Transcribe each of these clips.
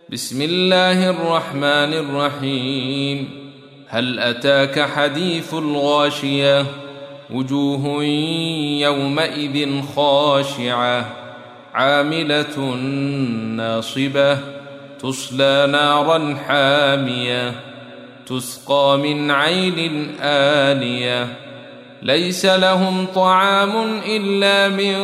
بسم الله الرحمن الرحيم. هل أتاك حديث الغاشية؟ وجوه يومئذ خاشعة عاملة ناصبة تصلى نارا حامية تسقى من عين آنية ليس لهم طعام إلا من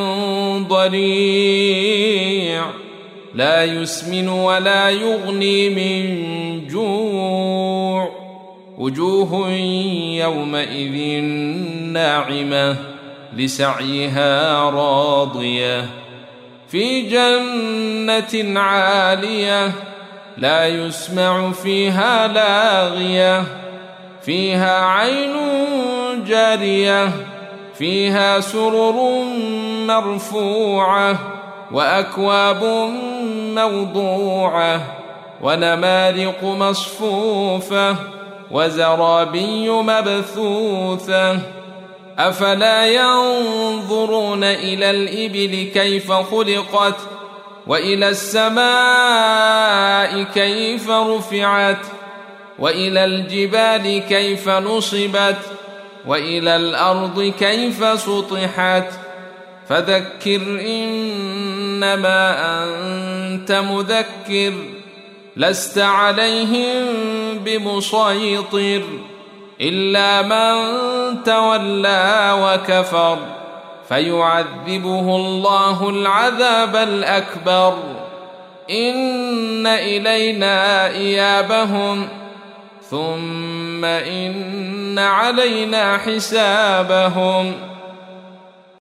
ضريع لا يسمن ولا يغني من جوع وجوه يومئذ ناعمة لسعيها راضية في جنة عالية لا يسمع فيها لاغية فيها عين جارية فيها سرر مرفوعة وأكواب موضوعة ونمارق مصفوفة وزرابي مبثوثة أفلا ينظرون إلى الإبل كيف خلقت وإلى السماء كيف رفعت وإلى الجبال كيف نصبت وإلى الأرض كيف سطحت فذكر إنما أنت مذكر لست عليهم بمسيطر إلا من تولى وكفر فيعذبه الله العذاب الأكبر إن إلينا إيابهم ثم إن علينا حسابهم